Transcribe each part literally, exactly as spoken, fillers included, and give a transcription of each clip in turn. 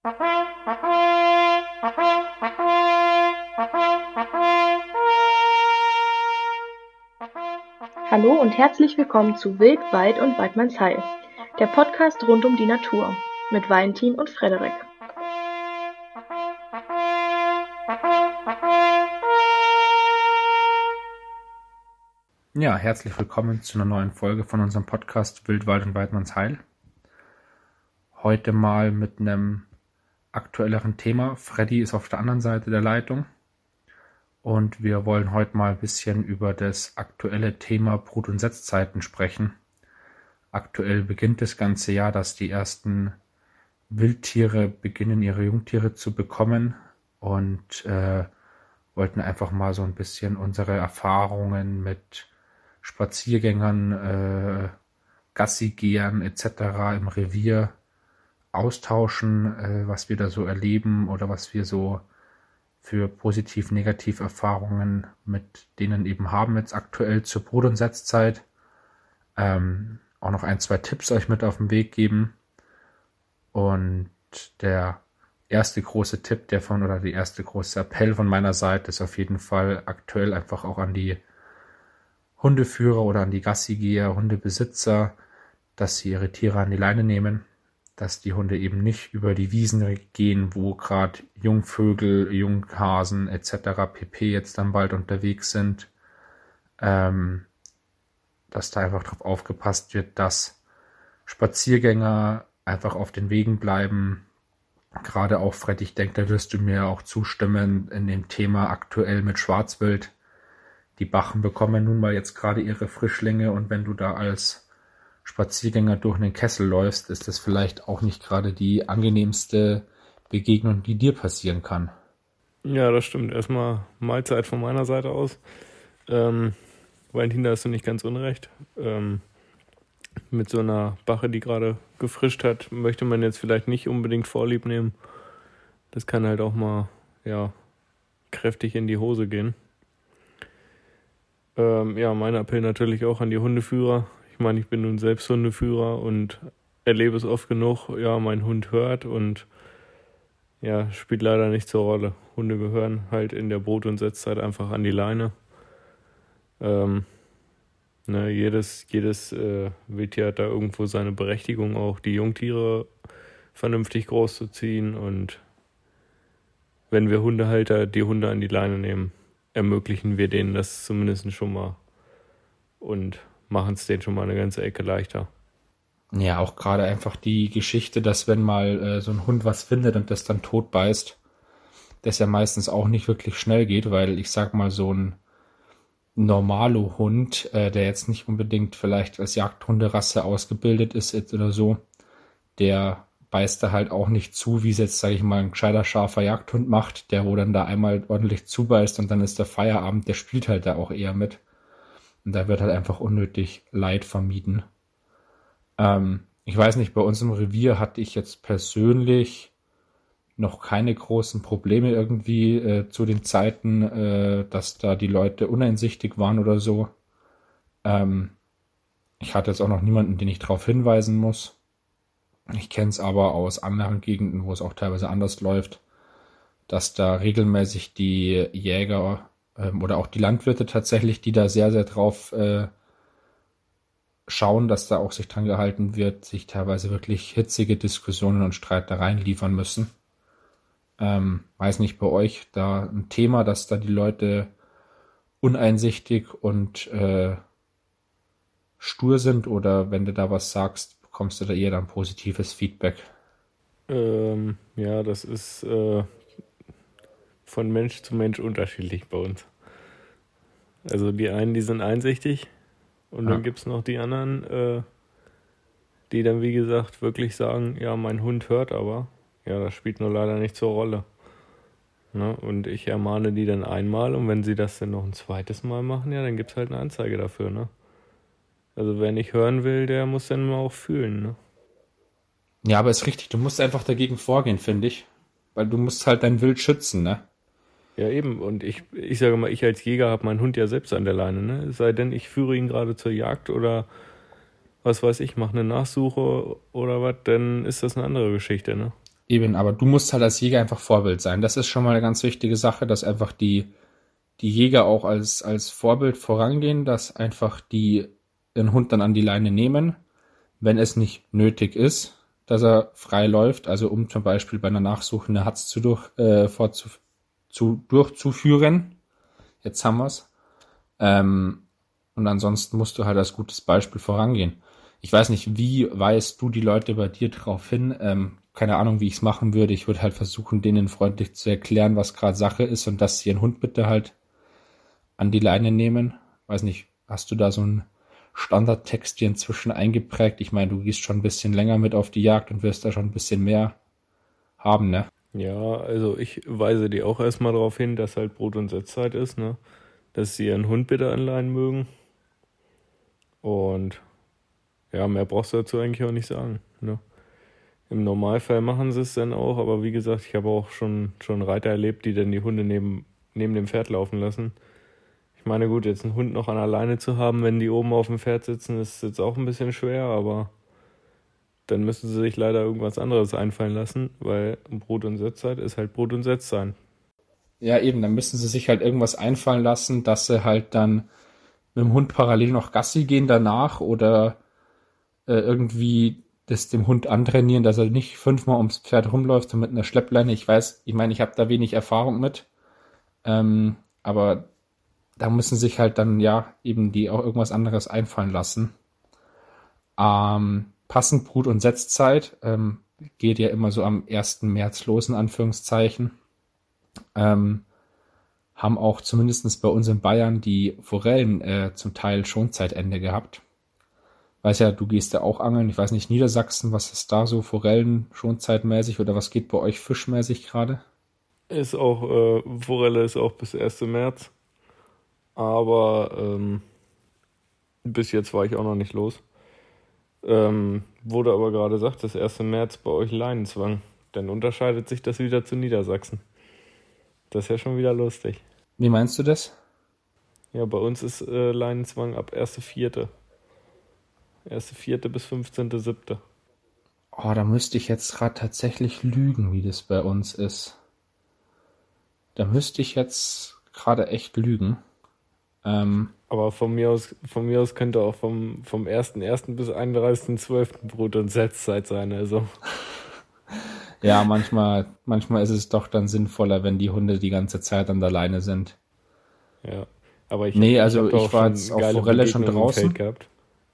Hallo und herzlich willkommen zu Wild, Wald und Weidmannsheil, der Podcast rund um die Natur mit Valentin und Frederik. Ja, herzlich willkommen zu einer neuen Folge von unserem Podcast Wild, Wald und Weidmannsheil. Heute mal mit einem aktuelleren Thema. Freddy ist auf der anderen Seite der Leitung und wir wollen heute mal ein bisschen über das aktuelle Thema Brut- und Setzzeiten sprechen. Aktuell beginnt das ganze Jahr, dass die ersten Wildtiere beginnen, ihre Jungtiere zu bekommen und äh, wollten einfach mal so ein bisschen unsere Erfahrungen mit Spaziergängern, äh, Gassigehern et cetera im Revier austauschen, äh, was wir da so erleben oder was wir so für positiv-negativ Erfahrungen mit denen eben haben jetzt aktuell zur Brut- und Setzzeit. Ähm, auch noch ein, zwei Tipps euch mit auf den Weg geben. Und der erste große Tipp, der von oder die erste große Appell von meiner Seite ist auf jeden Fall aktuell einfach auch an die Hundeführer oder an die Gassigeher, Hundebesitzer, dass sie ihre Tiere an die Leine nehmen, dass die Hunde eben nicht über die Wiesen gehen, wo gerade Jungvögel, Junghasen et cetera pp. Jetzt dann bald unterwegs sind, ähm, dass da einfach drauf aufgepasst wird, dass Spaziergänger einfach auf den Wegen bleiben. Gerade auch, Fred, ich denke, da wirst du mir auch zustimmen in dem Thema aktuell mit Schwarzwild. Die Bachen bekommen nun mal jetzt gerade ihre Frischlinge und wenn du da als Spaziergänger durch einen Kessel läufst, ist das vielleicht auch nicht gerade die angenehmste Begegnung, die dir passieren kann. Ja, das stimmt. Erstmal Mahlzeit von meiner Seite aus. Ähm, Valentin, da hast du nicht ganz unrecht. Ähm, mit so einer Bache, die gerade gefrischt hat, möchte man jetzt vielleicht nicht unbedingt Vorlieb nehmen. Das kann halt auch mal, ja, kräftig in die Hose gehen. Ähm, ja, mein Appell natürlich auch an die Hundeführer. Ich meine, ich bin nun selbst Hundeführer und erlebe es oft genug. Ja, mein Hund hört und ja, spielt leider nicht zur Rolle. Hunde gehören halt in der Brut- und Setzzeit einfach an die Leine. Ähm, ne, jedes jedes äh, Wildtier hat da irgendwo seine Berechtigung, auch die Jungtiere vernünftig großzuziehen. Und wenn wir Hundehalter die Hunde an die Leine nehmen, ermöglichen wir denen das zumindest schon mal und machen es denen schon mal eine ganze Ecke leichter. Ja, auch gerade einfach die Geschichte, dass wenn mal äh, so ein Hund was findet und das dann tot beißt, das ja meistens auch nicht wirklich schnell geht, weil ich sag mal so ein Normalo-Hund, äh, der jetzt nicht unbedingt vielleicht als Jagdhunderasse ausgebildet ist jetzt oder so, der beißt da halt auch nicht zu, wie es jetzt, sage ich mal, ein gescheiter, scharfer Jagdhund macht, der wo dann da einmal ordentlich zubeißt und dann ist der Feierabend, der spielt halt da auch eher mit. Und da wird halt einfach unnötig Leid vermieden. Ähm, ich weiß nicht, bei uns im Revier hatte ich jetzt persönlich noch keine großen Probleme irgendwie äh, zu den Zeiten, äh, dass da die Leute uneinsichtig waren oder so. Ähm, ich hatte jetzt auch noch niemanden, den ich darauf hinweisen muss. Ich kenne es aber aus anderen Gegenden, wo es auch teilweise anders läuft, dass da regelmäßig die Jäger ähm, oder auch die Landwirte tatsächlich, die da sehr, sehr drauf äh, schauen, dass da auch sich dran gehalten wird, sich teilweise wirklich hitzige Diskussionen und Streitereien liefern müssen. Ähm, weiß nicht bei euch da ein Thema, dass da die Leute uneinsichtig und äh, stur sind oder wenn du da was sagst, bekommst du da eher dann positives Feedback? Ähm, ja, das ist äh, von Mensch zu Mensch unterschiedlich bei uns. Also die einen, die sind einsichtig und Ja. dann gibt es noch die anderen, äh, die dann wie gesagt wirklich sagen, ja, mein Hund hört aber. Ja, das spielt nur leider nicht zur Rolle. Ne? Und ich ermahne die dann einmal und wenn sie das dann noch ein zweites Mal machen, ja, dann gibt es halt eine Anzeige dafür. Ne? Also wer nicht hören will, der muss dann mal auch fühlen. Ne? Ja, aber ist richtig, du musst einfach dagegen vorgehen, finde ich. Weil du musst halt dein Wild schützen, ne? Ja, eben. Und ich, ich sage mal, ich als Jäger habe meinen Hund ja selbst an der Leine. Ne? Es sei denn, ich führe ihn gerade zur Jagd oder was weiß ich, mache eine Nachsuche oder was, dann ist das eine andere Geschichte. Ne? Eben, aber du musst halt als Jäger einfach Vorbild sein. Das ist schon mal eine ganz wichtige Sache, dass einfach die, die Jäger auch als, als Vorbild vorangehen, dass einfach die den Hund dann an die Leine nehmen, wenn es nicht nötig ist, dass er frei läuft, also um zum Beispiel bei einer Nachsuche eine Hatz zu durch, äh, vorzu, zu, durchzuführen. Jetzt haben wir's. Ähm, und ansonsten musst du halt als gutes Beispiel vorangehen. Ich weiß nicht, wie weist du die Leute bei dir drauf hin? Ähm, keine Ahnung, wie ich es machen würde. Ich würde halt versuchen, denen freundlich zu erklären, was gerade Sache ist und dass sie ihren Hund bitte halt an die Leine nehmen. Weiß nicht, hast du da so einen Standardtext dir inzwischen eingeprägt? Ich meine, du gehst schon ein bisschen länger mit auf die Jagd und wirst da schon ein bisschen mehr haben, ne? Ja, also ich weise die auch erstmal darauf hin, dass halt Brut- und Setzzeit ist, ne? Dass sie ihren Hund bitte anleihen mögen. Und ja, mehr brauchst du dazu eigentlich auch nicht sagen, ne? Im Normalfall machen sie es dann auch, aber wie gesagt, ich habe auch schon, schon Reiter erlebt, die dann die Hunde neben, neben dem Pferd laufen lassen. Ich meine, gut, jetzt einen Hund noch an der Leine zu haben, wenn die oben auf dem Pferd sitzen, ist jetzt auch ein bisschen schwer, aber dann müssen sie sich leider irgendwas anderes einfallen lassen, weil Brut- und Setzzeit ist halt Brut- und Setzzeit. Ja, eben, dann müssen sie sich halt irgendwas einfallen lassen, dass sie halt dann mit dem Hund parallel noch Gassi gehen danach oder äh, irgendwie das dem Hund antrainieren, dass er nicht fünfmal ums Pferd rumläuft und mit einer Schleppleine. Ich weiß, ich meine, ich habe da wenig Erfahrung mit, ähm, aber da müssen sich halt dann ja eben die auch irgendwas anderes einfallen lassen. Ähm, passend Brut- und Setzzeit ähm, geht ja immer so am ersten März los, in Anführungszeichen. Ähm, haben auch zumindest bei uns in Bayern die Forellen äh, zum Teil Schonzeitende gehabt. Weiß ja, du gehst ja auch angeln. Ich weiß nicht, Niedersachsen, was ist da so Forellen schonzeitmäßig oder was geht bei euch fischmäßig gerade? Ist auch, äh, Forelle ist auch bis ersten März. Aber ähm, bis jetzt war ich auch noch nicht los. Ähm, wurde aber gerade gesagt, das ersten März bei euch Leinenzwang. Dann unterscheidet sich das wieder zu Niedersachsen. Das ist ja schon wieder lustig. Wie meinst du das? Ja, bei uns ist äh, Leinenzwang ab ersten Vierten ersten Vierten bis fünfzehnten Siebten Oh, da müsste ich jetzt gerade tatsächlich lügen, wie das bei uns ist. Da müsste ich jetzt gerade echt lügen. Ähm, Aber von mir aus, von mir aus könnte auch vom, vom ersten ersten bis einunddreißigsten zwölften Brut- und Setzzeit sein. Also. ja, manchmal, manchmal ist es doch dann sinnvoller, wenn die Hunde die ganze Zeit an der Leine sind. Ja, aber ich, nee, also ich, hab ich war jetzt auf Forelle schon draußen. Gehabt.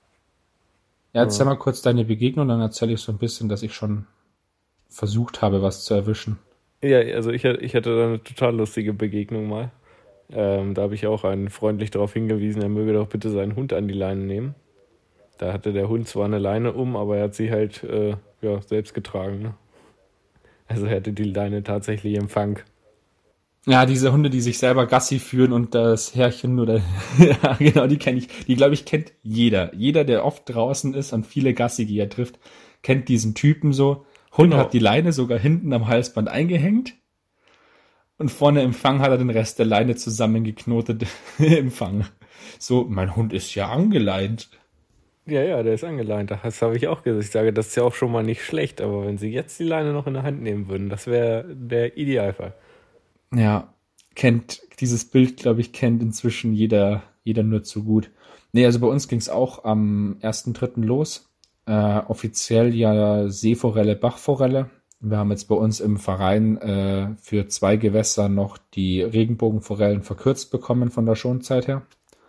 Ja, erzähl mal kurz deine Begegnung, dann erzähle ich so ein bisschen, dass ich schon versucht habe, was zu erwischen. Ja, also ich, ich hatte da eine total lustige Begegnung mal. Ähm, da habe ich auch einen freundlich darauf hingewiesen, er möge doch bitte seinen Hund an die Leine nehmen. Da hatte der Hund zwar eine Leine um, aber er hat sie halt äh, ja, selbst getragen. Ne? Also er hatte die Leine tatsächlich im Fang. Ja, diese Hunde, die sich selber Gassi führen und das Herrchen oder ja, genau, die kenne ich. Die, glaube ich, kennt jeder. Jeder, der oft draußen ist und viele Gassi, die er trifft, kennt diesen Typen so. Hund Genau. hat die Leine sogar hinten am Halsband eingehängt und vorne im Fang hat er den Rest der Leine zusammengeknotet im Fang. So, mein Hund ist ja angeleint. Ja, ja, der ist angeleint. Das habe ich auch gesagt. Ich sage, das ist ja auch schon mal nicht schlecht, aber wenn sie jetzt die Leine noch in der Hand nehmen würden, das wäre der Idealfall. Ja, kennt dieses Bild, glaube ich, kennt inzwischen jeder, jeder nur zu gut. Nee, also bei uns ging es auch am ersten dritten los. Äh, offiziell ja Seeforelle, Bachforelle. Wir haben jetzt bei uns im Verein äh, für zwei Gewässer noch die Regenbogenforellen verkürzt bekommen von der Schonzeit her.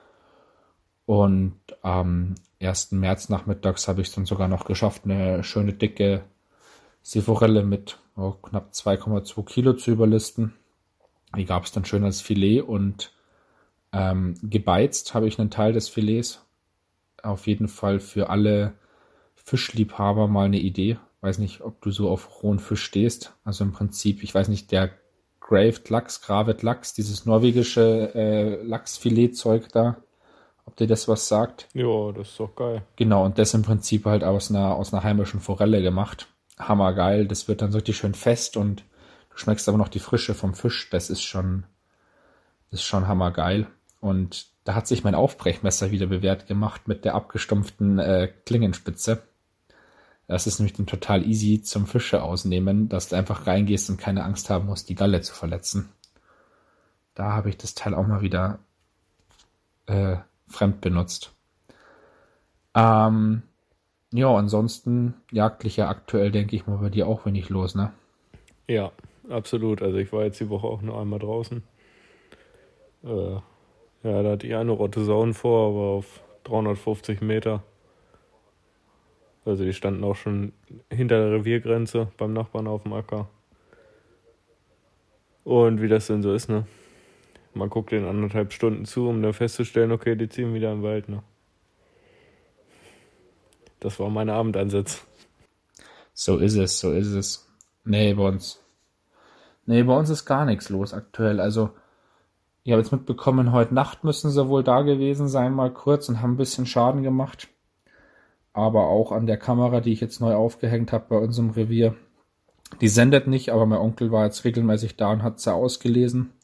Und am ersten März nachmittags habe ich es dann sogar noch geschafft, eine schöne dicke Seeforelle mit oh, knapp zwei Komma zwei Kilo zu überlisten. Die gab es dann schön als Filet und ähm, gebeizt habe ich einen Teil des Filets. Auf jeden Fall für alle Fischliebhaber mal eine Idee. Weiß nicht, ob du so auf rohen Fisch stehst. Also im Prinzip, ich weiß nicht, der Graved Lachs, Gravet Lachs, dieses norwegische äh, Lachsfilet-Zeug da, ob dir das was sagt. Ja, das ist doch geil. Genau, und das im Prinzip halt aus einer, aus einer heimischen Forelle gemacht. Hammergeil, das wird dann so richtig schön fest und du schmeckst aber noch die Frische vom Fisch. Das ist schon, das ist schon hammergeil. Und da hat sich mein Aufbrechmesser wieder bewährt gemacht mit der abgestumpften äh, Klingenspitze. Das ist nämlich dann total easy zum Fische ausnehmen, dass du einfach reingehst und keine Angst haben musst, die Galle zu verletzen. Da habe ich das Teil auch mal wieder äh, fremd benutzt. Ähm, ja, ansonsten jagdlich ja aktuell, denke ich mal, bei dir auch wenig los, ne? Ja, absolut. Also ich war jetzt die Woche auch nur einmal draußen. Äh, ja, da hatte ich eine Rotte Sauen vor, aber auf dreihundertfünfzig Meter. Also die standen auch schon hinter der Reviergrenze beim Nachbarn auf dem Acker. Und wie das denn so ist, ne? Man guckt den anderthalb Stunden zu, um dann festzustellen, okay, die ziehen wieder im Wald, ne? Das war mein Abendansatz. So ist es, so ist es. Nee, bei uns. Nee, bei uns ist gar nichts los aktuell. Also, ich habe jetzt mitbekommen, heute Nacht müssen sie wohl da gewesen sein, mal kurz, und haben ein bisschen Schaden gemacht. Aber auch an der Kamera, die ich jetzt neu aufgehängt habe bei uns im Revier. Die sendet nicht, aber mein Onkel war jetzt regelmäßig da und hat sie ausgelesen.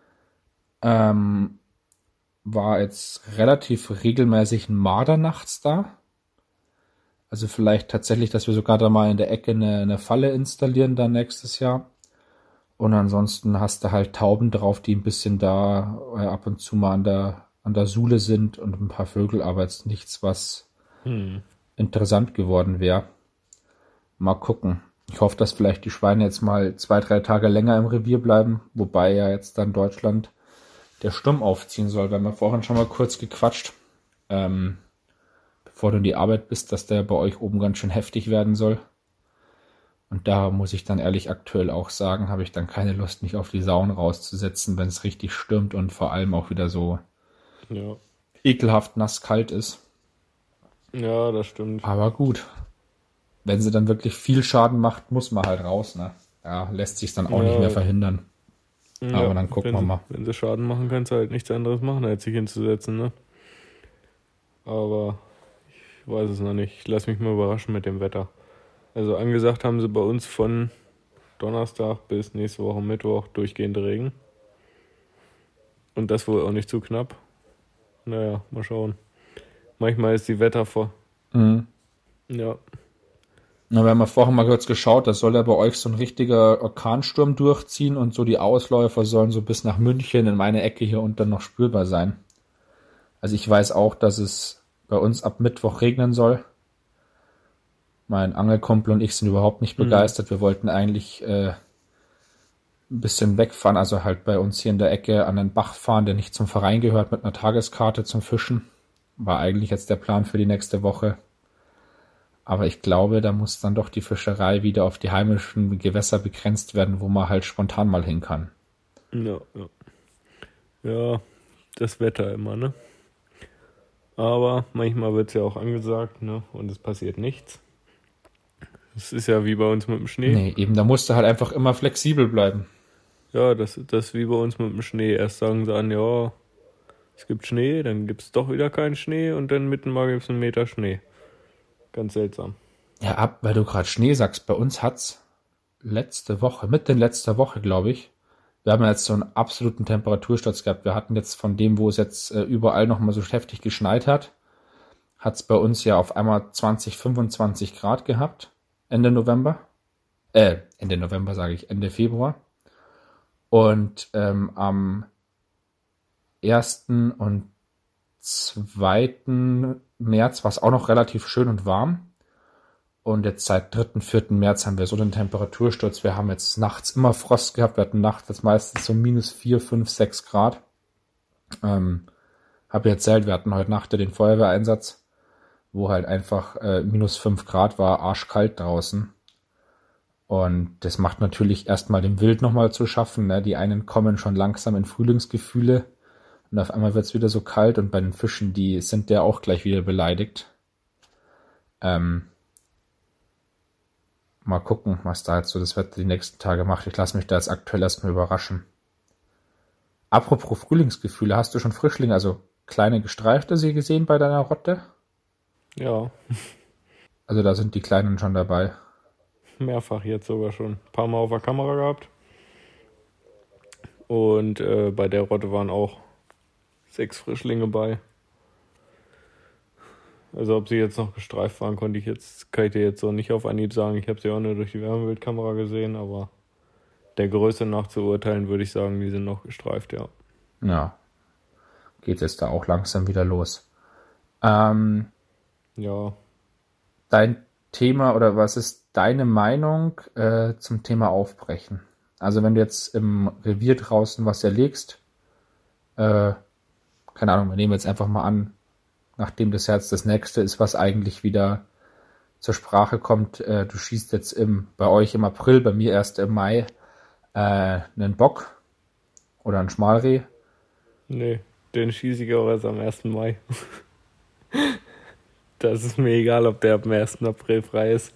Ähm, war jetzt relativ regelmäßig ein Marder nachts da. Also vielleicht tatsächlich, dass wir sogar da mal in der Ecke eine, eine Falle installieren dann nächstes Jahr. Und ansonsten hast du halt Tauben drauf, die ein bisschen da äh, ab und zu mal an der, an der Sule sind und ein paar Vögel, aber jetzt nichts, was Hm. interessant geworden wäre. Mal gucken. Ich hoffe, dass vielleicht die Schweine jetzt mal zwei, drei Tage länger im Revier bleiben, wobei ja jetzt dann Deutschland der Sturm aufziehen soll. Wir haben ja vorhin schon mal kurz gequatscht, ähm, bevor du in die Arbeit bist, dass der bei euch oben ganz schön heftig werden soll. Und da muss ich dann ehrlich aktuell auch sagen, habe ich dann keine Lust, mich auf die Sauen rauszusetzen, wenn es richtig stürmt und vor allem auch wieder so Ja. ekelhaft nass kalt ist. Ja, das stimmt. Aber gut, wenn sie dann wirklich viel Schaden macht, muss man halt raus, ne? Ja, lässt sich dann auch Ja. nicht mehr verhindern. Ja, Aber dann gucken wenn wir sie, mal. Wenn sie Schaden machen, kannst du halt nichts anderes machen, als sich hinzusetzen, ne? Aber ich weiß es noch nicht. Ich lasse mich mal überraschen mit dem Wetter. Also angesagt haben sie bei uns von Donnerstag bis nächste Woche Mittwoch durchgehend Regen. Und das wohl auch nicht zu knapp. Naja, mal schauen. Manchmal ist die Wetter vor. Mhm. Ja. Na, wir haben ja vorhin mal kurz geschaut, das soll ja bei euch so ein richtiger Orkansturm durchziehen und so die Ausläufer sollen so bis nach München in meine Ecke hier unten noch spürbar sein. Also ich weiß auch, dass es bei uns ab Mittwoch regnen soll. Mein Angelkumpel und ich sind überhaupt nicht begeistert. Mhm. Wir wollten eigentlich äh, ein bisschen wegfahren, also halt bei uns hier in der Ecke an den Bach fahren, der nicht zum Verein gehört, mit einer Tageskarte zum Fischen. War eigentlich jetzt der Plan für die nächste Woche. Aber ich glaube, da muss dann doch die Fischerei wieder auf die heimischen Gewässer begrenzt werden, wo man halt spontan mal hin kann. Ja, ja. Ja, das Wetter immer, ne? Aber manchmal wird es ja auch angesagt, ne? Und es passiert nichts. Das ist ja wie bei uns mit dem Schnee. Nee, eben, da musst du halt einfach immer flexibel bleiben. Ja, das, das ist wie bei uns mit dem Schnee. Erst sagen sie an, ja, es gibt Schnee, dann gibt es doch wieder keinen Schnee und dann mitten mal gibt es einen Meter Schnee. Ganz seltsam. Ja, ab, weil du gerade Schnee sagst, bei uns hat's letzte Woche, Mitte letzter Woche, glaube ich, wir haben jetzt so einen absoluten Temperatursturz gehabt. Wir hatten jetzt von dem, wo es jetzt äh, überall nochmal so heftig geschneit hat, hat's bei uns ja auf einmal zwanzig, fünfundzwanzig Grad gehabt, Ende November. Äh, Ende November sage ich, Ende Februar. Und ähm, am ersten und zweiten März war es auch noch relativ schön und warm. Und jetzt seit dritten, vierten März haben wir so den Temperatursturz. Wir haben jetzt nachts immer Frost gehabt. Wir hatten nachts jetzt meistens so minus vier, fünf, sechs Grad. Ähm, hab ja erzählt, wir hatten heute Nacht den Feuerwehreinsatz, wo halt einfach äh, minus fünf Grad war, arschkalt draußen. Und das macht natürlich erstmal dem Wild nochmal zu schaffen. Ne? Die einen kommen schon langsam in Frühlingsgefühle. Und auf einmal wird es wieder so kalt. Und bei den Fischen, die sind ja auch gleich wieder beleidigt. Ähm, mal gucken, was da jetzt so das Wetter die nächsten Tage macht. Ich lasse mich da jetzt aktuell erstmal überraschen. Apropos Frühlingsgefühle, hast du schon Frischlinge, also kleine gestreifte sie gesehen bei deiner Rotte? Ja. Also da sind die Kleinen schon dabei. Mehrfach jetzt sogar schon. Ein paar Mal auf der Kamera gehabt. Und äh, bei der Rotte waren auch sechs Frischlinge bei. Also ob sie jetzt noch gestreift waren, konnte ich jetzt, kann ich dir jetzt so nicht auf Anhieb sagen. Ich habe sie auch nur durch die Wärmebildkamera gesehen, aber der Größe nach zu urteilen, würde ich sagen, die sind noch gestreift, ja. Ja, geht jetzt da auch langsam wieder los. Ähm, Ja, dein Thema oder was ist deine Meinung äh, zum Thema Aufbrechen? Also wenn du jetzt im Revier draußen was erlegst, äh, keine Ahnung, wir nehmen jetzt einfach mal an, nachdem das Herz das nächste ist, was eigentlich wieder zur Sprache kommt, äh, du schießt jetzt im, bei euch im April, bei mir erst im Mai, äh, einen Bock oder ein Schmalreh. nee, den schieße ich auch erst am ersten Mai. Das ist mir egal, ob der ab dem ersten April frei ist.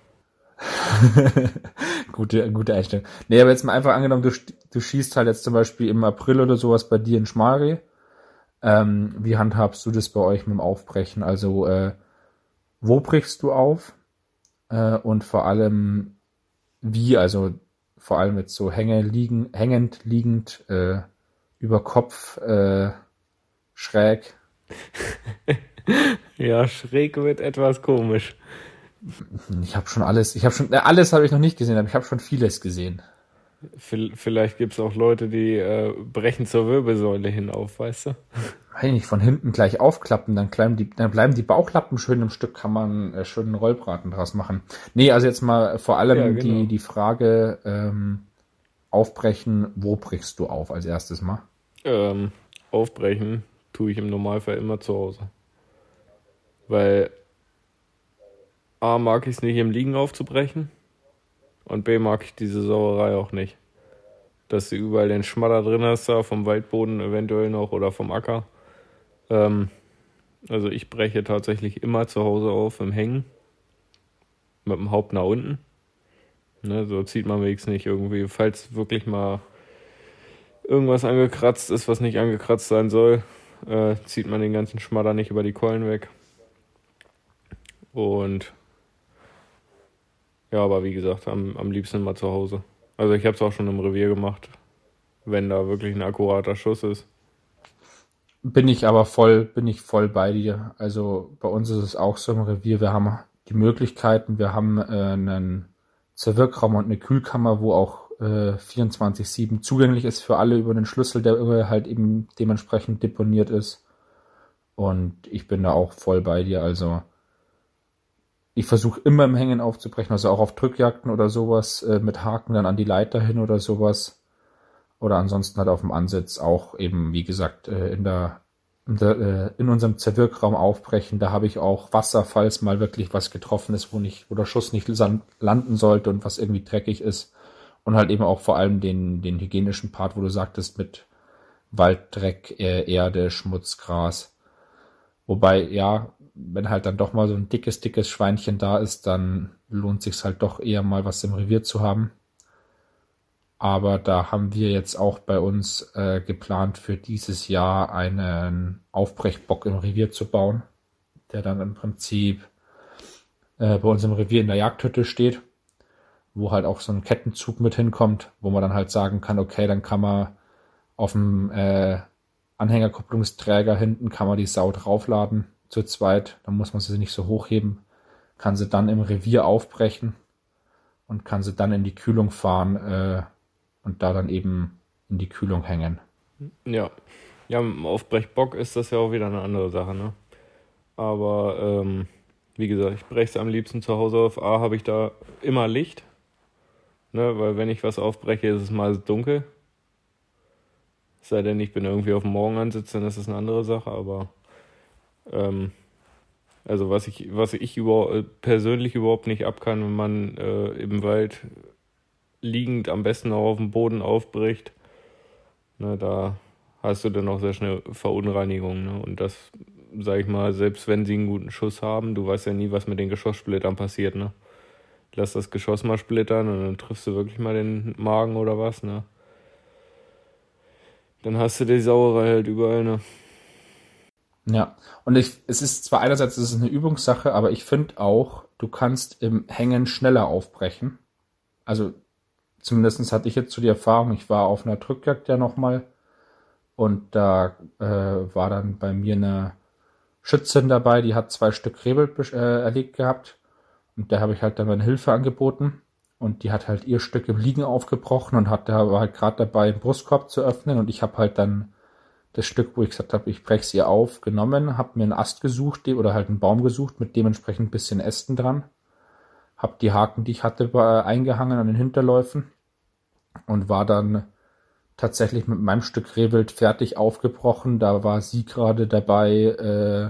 gute, gute Einstellung. Nee, aber jetzt mal einfach angenommen, du, du schießt halt jetzt zum Beispiel im April oder sowas bei dir ein Schmalreh. Ähm, wie handhabst du das bei euch mit dem Aufbrechen? Also, äh, wo brichst du auf? Äh, und vor allem, wie? Also, vor allem jetzt so hänge, liegen, hängend, liegend, äh, über Kopf, äh, schräg. Ja, schräg wird etwas komisch. Ich habe schon alles, ich habe schon, äh, alles habe ich noch nicht gesehen, aber ich habe schon vieles gesehen. Vielleicht gibt es auch Leute, die äh, brechen zur Wirbelsäule hinauf, weißt du? Weiß nicht, von hinten gleich aufklappen, dann bleiben die, dann bleiben die Bauchlappen schön im Stück, kann man äh, schön einen Rollbraten draus machen. Nee, also jetzt mal vor allem Ja, genau. die, die Frage, ähm, aufbrechen, wo brichst du auf als erstes mal? Ähm, aufbrechen tue ich im Normalfall immer zu Hause. Weil A, mag ich es nicht im Liegen aufzubrechen und B, mag ich diese Sauerei auch nicht. Dass du überall den Schmatter drin hast, da vom Waldboden eventuell noch oder vom Acker. Ähm, also ich breche tatsächlich immer zu Hause auf im Hängen. Mit dem Haupt nach unten. Ne, so zieht man wenigstens nicht irgendwie, falls wirklich mal irgendwas angekratzt ist, was nicht angekratzt sein soll, äh, zieht man den ganzen Schmatter nicht über die Keulen weg. Und ja, aber wie gesagt, am, am liebsten mal zu Hause. Also ich habe es auch schon im Revier gemacht, wenn da wirklich ein akkurater Schuss ist. Bin ich aber voll, bin ich voll bei dir. Also bei uns ist es auch so im Revier, wir haben die Möglichkeiten, wir haben äh, einen Zerwirkraum und eine Kühlkammer, wo auch äh, vierundzwanzig sieben zugänglich ist für alle über den Schlüssel, der halt eben dementsprechend deponiert ist. Und ich bin da auch voll bei dir. Also ich versuche immer im Hängen aufzubrechen, also auch auf Drückjagden oder sowas, äh, mit Haken dann an die Leiter hin oder sowas. Oder ansonsten halt auf dem Ansitz auch eben, wie gesagt, äh, in der, in, der, äh, in unserem Zerwirkraum aufbrechen. Da habe ich auch Wasser, falls mal wirklich was getroffen ist, wo nicht, wo der Schuss nicht landen sollte und was irgendwie dreckig ist. Und halt eben auch vor allem den, den hygienischen Part, wo du sagtest, mit Walddreck, äh, Erde, Schmutz, Gras. Wobei, ja, wenn halt dann doch mal so ein dickes, dickes Schweinchen da ist, dann lohnt sich's halt doch eher mal was im Revier zu haben. Aber da haben wir jetzt auch bei uns äh, geplant, für dieses Jahr einen Aufbrechbock im Revier zu bauen, der dann im Prinzip äh, bei uns im Revier in der Jagdhütte steht, wo halt auch so ein Kettenzug mit hinkommt, wo man dann halt sagen kann, okay, dann kann man auf dem äh, Anhängerkupplungsträger hinten kann man die Sau draufladen zu zweit, dann muss man sie nicht so hochheben, kann sie dann im Revier aufbrechen und kann sie dann in die Kühlung fahren äh, und da dann eben in die Kühlung hängen. Ja, ja, mit dem Aufbrechbock ist das ja auch wieder eine andere Sache, ne? Aber ähm, wie gesagt, ich breche es am liebsten zu Hause auf. A, habe ich da immer Licht, ne? Weil wenn ich was aufbreche, ist es mal dunkel. Es sei denn, ich bin irgendwie auf dem Morgenansitz, dann ist das eine andere Sache, aber ähm, also was ich, was ich über, persönlich überhaupt nicht ab kann, wenn man äh, im Wald liegend am besten auch auf dem Boden aufbricht, ne, da hast du dann auch sehr schnell Verunreinigungen. Ne? Und das, sag ich mal, selbst wenn sie einen guten Schuss haben, du weißt ja nie, was mit den Geschosssplittern passiert. Ne? Lass das Geschoss mal splittern und dann triffst du wirklich mal den Magen oder was. Ne? Dann hast du die Sauerei halt überall. Ne? Ja, und ich, es ist zwar einerseits es ist eine Übungssache, aber ich finde auch, du kannst im Hängen schneller aufbrechen. Also zumindest hatte ich jetzt so die Erfahrung, ich war auf einer Drückjagd ja nochmal und da äh, war dann bei mir eine Schützin dabei, die hat zwei Stück Rehwild äh, erlegt gehabt. Und der habe ich halt dann meine Hilfe angeboten. Und die hat halt ihr Stück im Liegen aufgebrochen und hat, der war halt gerade dabei, den Brustkorb zu öffnen. Und ich habe halt dann das Stück, wo ich gesagt habe, ich breche es ihr auf, genommen, habe mir einen Ast gesucht oder halt einen Baum gesucht mit dementsprechend ein bisschen Ästen dran. Habe die Haken, die ich hatte, eingehangen an den Hinterläufen und war dann tatsächlich mit meinem Stück Rehwild fertig aufgebrochen. Da war sie gerade dabei, äh,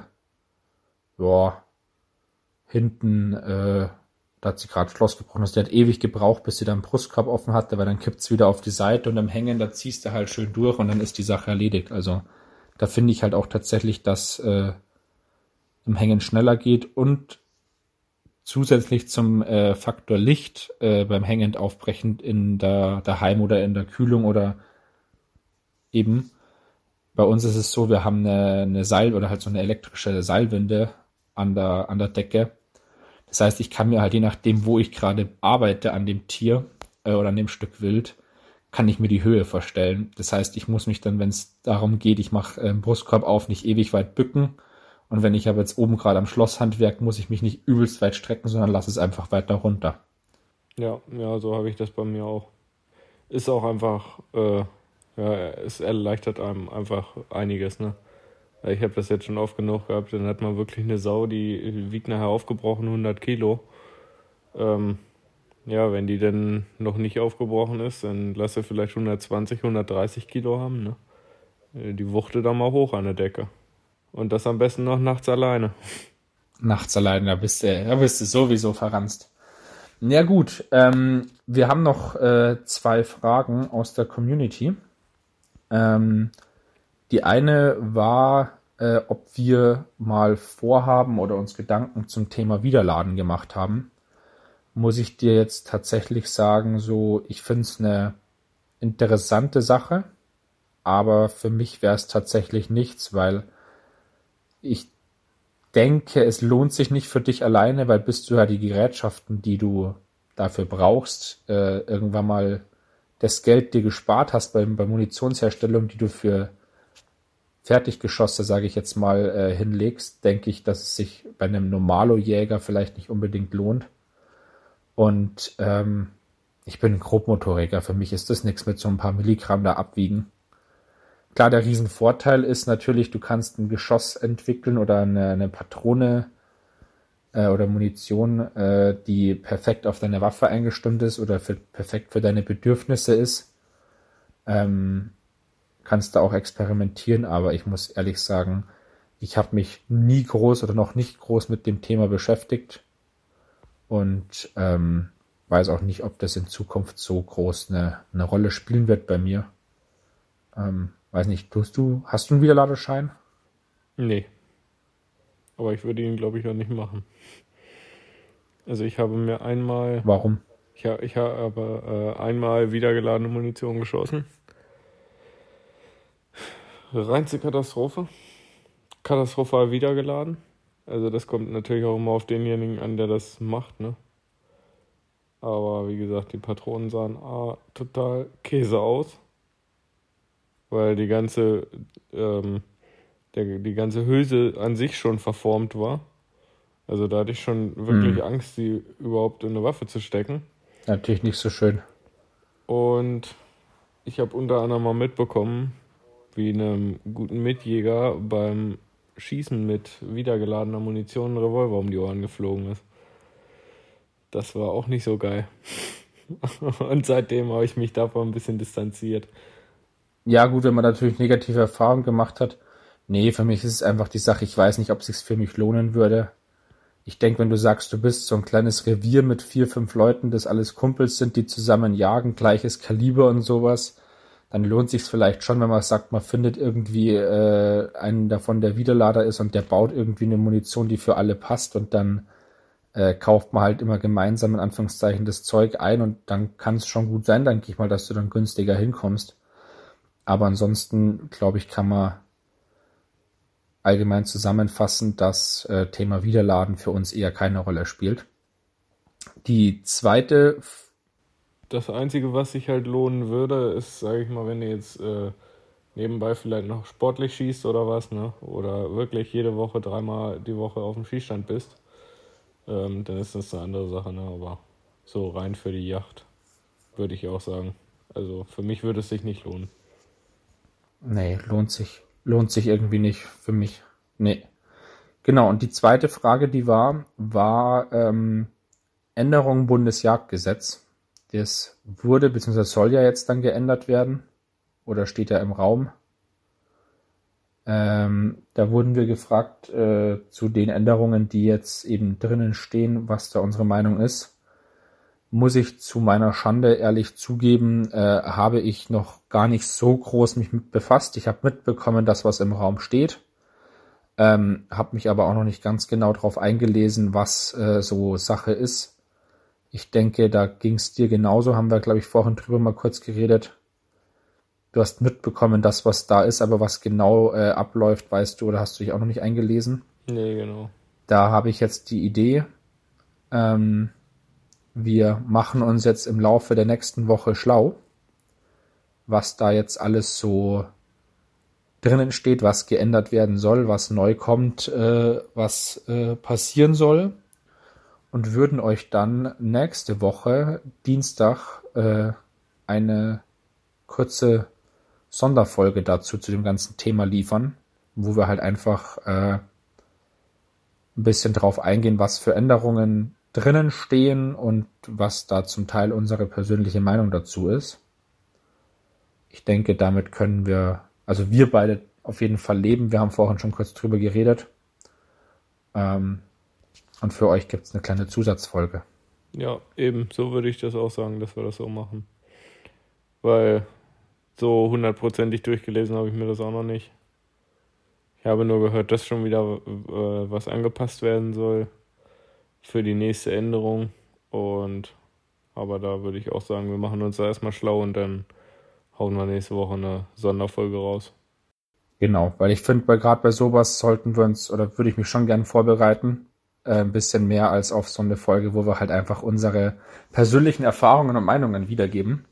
ja, hinten, äh, da hat sie gerade Schloss gebrochen. Also die hat ewig gebraucht, bis sie dann Brustkorb offen hatte, weil dann kippt's wieder auf die Seite und am Hängen, da ziehst du halt schön durch und dann ist die Sache erledigt. Also da finde ich halt auch tatsächlich, dass äh, im Hängen schneller geht und zusätzlich zum äh, Faktor Licht äh, beim Hängend aufbrechend in der daheim oder in der Kühlung oder eben bei uns ist es so, wir haben eine, eine Seil oder halt so eine elektrische Seilwinde an der an der Decke. Das heißt, ich kann mir halt je nachdem, wo ich gerade arbeite an dem Tier äh, oder an dem Stück Wild, kann ich mir die Höhe verstellen. Das heißt, ich muss mich dann, wenn es darum geht, ich mache äh, Brustkorb auf, nicht ewig weit bücken. Und wenn ich aber jetzt oben gerade am Schlosshandwerk, muss ich mich nicht übelst weit strecken, sondern lasse es einfach weiter runter. Ja, ja, so habe ich das bei mir auch. Ist auch einfach, äh, ja, es erleichtert einem einfach einiges, ne? Ich habe das jetzt schon oft genug gehabt, dann hat man wirklich eine Sau, die wiegt nachher aufgebrochen hundert Kilo. Ähm, ja, wenn die dann noch nicht aufgebrochen ist, dann lass er vielleicht hundertzwanzig, hundertdreißig Kilo haben, ne? Die wuchte da mal hoch an der Decke. Und das am besten noch nachts alleine. Nachts alleine, da bist du, da bist du sowieso verranzt. Na gut, ähm, wir haben noch äh, zwei Fragen aus der Community. Ähm, die eine war, äh, ob wir mal vorhaben oder uns Gedanken zum Thema Wiederladen gemacht haben. Muss ich dir jetzt tatsächlich sagen, so, ich finde es eine interessante Sache, aber für mich wäre es tatsächlich nichts, weil ich denke, es lohnt sich nicht für dich alleine, weil bis du ja die Gerätschaften, die du dafür brauchst, äh, irgendwann mal das Geld dir gespart hast bei, bei Munitionsherstellung, die du für Fertiggeschosse, sage ich jetzt mal, äh, hinlegst, denke ich, dass es sich bei einem Normalo-Jäger vielleicht nicht unbedingt lohnt. Und ähm, ich bin ein Grobmotoriker, für mich ist das nichts mit so ein paar Milligramm da abwiegen. Klar, der Riesenvorteil ist natürlich, du kannst ein Geschoss entwickeln oder eine, eine Patrone äh, oder Munition, äh, die perfekt auf deine Waffe eingestimmt ist oder für, perfekt für deine Bedürfnisse ist. Ähm, kannst du auch experimentieren, aber ich muss ehrlich sagen, ich habe mich nie groß oder noch nicht groß mit dem Thema beschäftigt und ähm, weiß auch nicht, ob das in Zukunft so groß eine, eine Rolle spielen wird bei mir. Ähm, weiß nicht, tust du, hast du einen Wiederladeschein? Nee. Aber ich würde ihn, glaube ich, auch nicht machen. Also ich habe mir einmal... Warum? Ich, ha- ich habe äh, einmal wiedergeladene Munition geschossen. Reinste Katastrophe. Katastrophal wiedergeladen. Also das kommt natürlich auch immer auf denjenigen an, der das macht, ne? Aber wie gesagt, die Patronen sahen ah, total Käse aus. Weil die ganze, ähm, der, die ganze Hülse an sich schon verformt war. Also da hatte ich schon wirklich Hm. Angst, die überhaupt in eine Waffe zu stecken. Natürlich nicht so schön. Und ich habe unter anderem mal mitbekommen, wie einem guten Mitjäger beim Schießen mit wiedergeladener Munition ein Revolver um die Ohren geflogen ist. Das war auch nicht so geil. Und seitdem habe ich mich davon ein bisschen distanziert. Ja gut, wenn man natürlich negative Erfahrungen gemacht hat. Nee, für mich ist es einfach die Sache, ich weiß nicht, ob es sich für mich lohnen würde. Ich denke, wenn du sagst, du bist so ein kleines Revier mit vier, fünf Leuten, das alles Kumpels sind, die zusammen jagen, gleiches Kaliber und sowas, dann lohnt sich's vielleicht schon, wenn man sagt, man findet irgendwie äh, einen davon, der Wiederlader ist und der baut irgendwie eine Munition, die für alle passt und dann äh, kauft man halt immer gemeinsam in Anführungszeichen das Zeug ein und dann kann es schon gut sein, denke ich mal, dass du dann günstiger hinkommst. Aber ansonsten, glaube ich, kann man allgemein zusammenfassen, dass äh, Thema Wiederladen für uns eher keine Rolle spielt. Die zweite... Das Einzige, was sich halt lohnen würde, ist, sage ich mal, wenn du jetzt äh, nebenbei vielleicht noch sportlich schießt oder was, ne? Oder wirklich jede Woche dreimal die Woche auf dem Schießstand bist, ähm, dann ist das eine andere Sache, ne? Aber so rein für die Yacht würde ich auch sagen. Also für mich würde es sich nicht lohnen. Nee, lohnt sich. Lohnt sich irgendwie nicht für mich. Nee. Genau, und die zweite Frage, die war, war ähm, Änderung Bundesjagdgesetz. Das wurde, beziehungsweise soll ja jetzt dann geändert werden. Oder steht ja im Raum. Ähm, da wurden wir gefragt äh, zu den Änderungen, die jetzt eben drinnen stehen, was da unsere Meinung ist. Muss ich zu meiner Schande ehrlich zugeben, äh, habe ich noch gar nicht so groß mich mit befasst. Ich habe mitbekommen, dass was im Raum steht. Ähm, habe mich aber auch noch nicht ganz genau darauf eingelesen, was äh, so Sache ist. Ich denke, da ging es dir genauso, haben wir, glaube ich, vorhin drüber mal kurz geredet. Du hast mitbekommen, dass was da ist, aber was genau äh, abläuft, weißt du, oder hast du dich auch noch nicht eingelesen? Nee, genau. Da habe ich jetzt die Idee, ähm, wir machen uns jetzt im Laufe der nächsten Woche schlau, was da jetzt alles so drinnen steht, was geändert werden soll, was neu kommt, äh, was äh, passieren soll, und würden euch dann nächste Woche, Dienstag, äh, eine kurze Sonderfolge dazu, zu dem ganzen Thema liefern, wo wir halt einfach äh, ein bisschen drauf eingehen, was für Änderungen drinnen stehen und was da zum Teil unsere persönliche Meinung dazu ist. Ich denke, damit können wir, also wir beide auf jeden Fall leben. Wir haben vorhin schon kurz drüber geredet. Ähm, und für euch gibt es eine kleine Zusatzfolge. Ja, eben, so würde ich das auch sagen, dass wir das so machen. Weil so hundertprozentig durchgelesen habe ich mir das auch noch nicht. Ich habe nur gehört, dass schon wieder äh, was angepasst werden soll für die nächste Änderung. Und aber da würde ich auch sagen, wir machen uns da erstmal schlau und dann hauen wir nächste Woche eine Sonderfolge raus. Genau, weil ich finde, gerade bei sowas sollten wir uns, oder würde ich mich schon gerne vorbereiten, äh, ein bisschen mehr als auf so eine Folge, wo wir halt einfach unsere persönlichen Erfahrungen und Meinungen wiedergeben.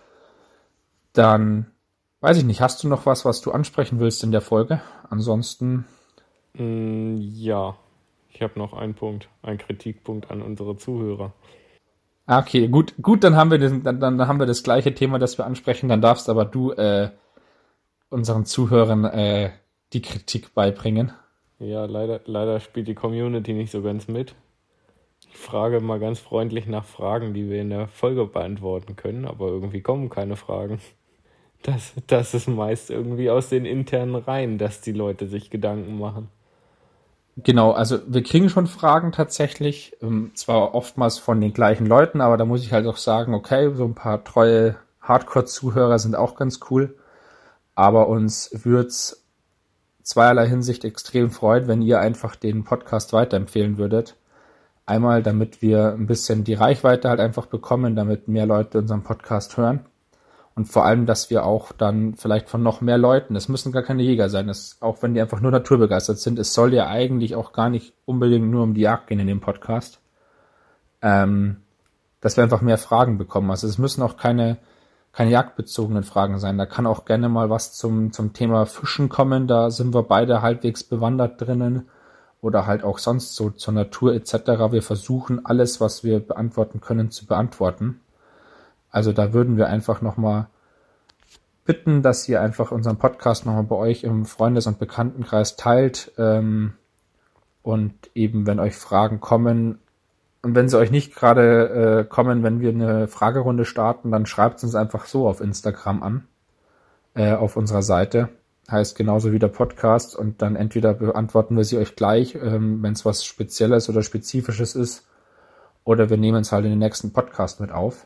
Dann, weiß ich nicht, hast du noch was, was du ansprechen willst in der Folge? Ansonsten... Mm, ja, ich habe noch einen Punkt, einen Kritikpunkt an unsere Zuhörer. Okay, gut, gut, dann haben wir den, dann, dann haben wir das gleiche Thema, das wir ansprechen. Dann darfst aber du äh, unseren Zuhörern äh, die Kritik beibringen. Ja, leider, leider spielt die Community nicht so ganz mit. Ich frage mal ganz freundlich nach Fragen, die wir in der Folge beantworten können, aber irgendwie kommen keine Fragen. Das, das ist meist irgendwie aus den internen Reihen, dass die Leute sich Gedanken machen. Genau, also wir kriegen schon Fragen tatsächlich, ähm, zwar oftmals von den gleichen Leuten, aber da muss ich halt auch sagen, okay, so ein paar treue Hardcore-Zuhörer sind auch ganz cool, aber uns würd's zweierlei Hinsicht extrem freuen, wenn ihr einfach den Podcast weiterempfehlen würdet. Einmal, damit wir ein bisschen die Reichweite halt einfach bekommen, damit mehr Leute unseren Podcast hören. Und vor allem, dass wir auch dann vielleicht von noch mehr Leuten, es müssen gar keine Jäger sein, das, auch wenn die einfach nur naturbegeistert sind, es soll ja eigentlich auch gar nicht unbedingt nur um die Jagd gehen in dem Podcast, ähm, dass wir einfach mehr Fragen bekommen. Also es müssen auch keine, keine jagdbezogenen Fragen sein. Da kann auch gerne mal was zum, zum Thema Fischen kommen, da sind wir beide halbwegs bewandert drinnen. Oder halt auch sonst so zur Natur et cetera. Wir versuchen alles, was wir beantworten können, zu beantworten. Also da würden wir einfach nochmal bitten, dass ihr einfach unseren Podcast nochmal bei euch im Freundes- und Bekanntenkreis teilt. Ähm, und eben, wenn euch Fragen kommen, und wenn sie euch nicht gerade äh, kommen, wenn wir eine Fragerunde starten, dann schreibt uns einfach so auf Instagram an, äh, auf unserer Seite. Heißt genauso wie der Podcast, und dann entweder beantworten wir sie euch gleich, ähm, wenn es was Spezielles oder Spezifisches ist, oder wir nehmen es halt in den nächsten Podcast mit auf.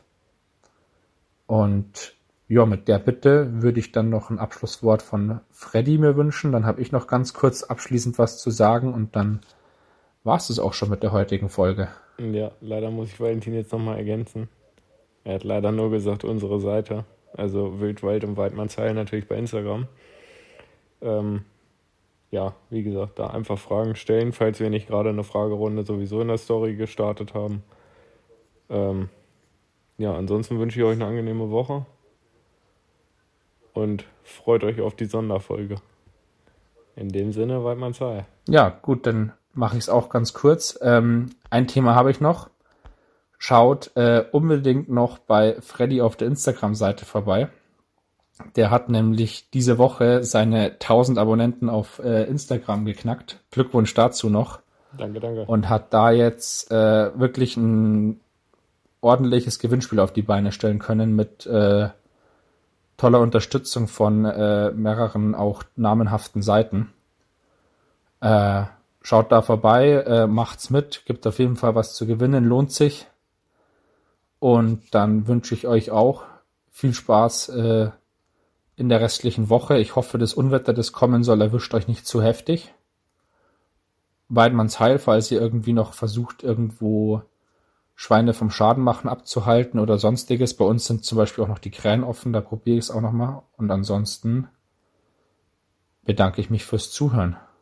Und ja, mit der Bitte würde ich dann noch ein Abschlusswort von Freddy mir wünschen. Dann habe ich noch ganz kurz abschließend was zu sagen und dann war es das auch schon mit der heutigen Folge. Ja, leider muss ich Valentin jetzt nochmal ergänzen. Er hat leider nur gesagt, unsere Seite, also Wildwald und Weidmannsheil natürlich bei Instagram. Ähm, ja, wie gesagt, da einfach Fragen stellen, falls wir nicht gerade eine Fragerunde sowieso in der Story gestartet haben. Ähm, ja, ansonsten wünsche ich euch eine angenehme Woche. und freut euch auf die Sonderfolge. In dem Sinne, Weidmannsheil. Ja, gut, dann mache ich es auch ganz kurz. Ähm, ein Thema habe ich noch. Schaut äh, unbedingt noch bei Freddy auf der Instagram-Seite vorbei. Der hat nämlich diese Woche seine tausend Abonnenten auf äh, Instagram geknackt. Glückwunsch dazu noch. Danke, danke. Und hat da jetzt äh, wirklich ein ordentliches Gewinnspiel auf die Beine stellen können mit äh, toller Unterstützung von äh, mehreren auch namenhaften Seiten. Äh, schaut da vorbei, äh, macht's mit, gibt auf jeden Fall was zu gewinnen, lohnt sich. Und dann wünsche ich euch auch viel Spaß äh, in der restlichen Woche. Ich hoffe, das Unwetter, das kommen soll, erwischt euch nicht zu heftig. Weidmannsheil, falls ihr irgendwie noch versucht, irgendwo Schweine vom Schaden machen abzuhalten oder sonstiges. Bei uns sind zum Beispiel auch noch die Krähen offen, da probiere ich es auch nochmal. Und ansonsten bedanke ich mich fürs Zuhören.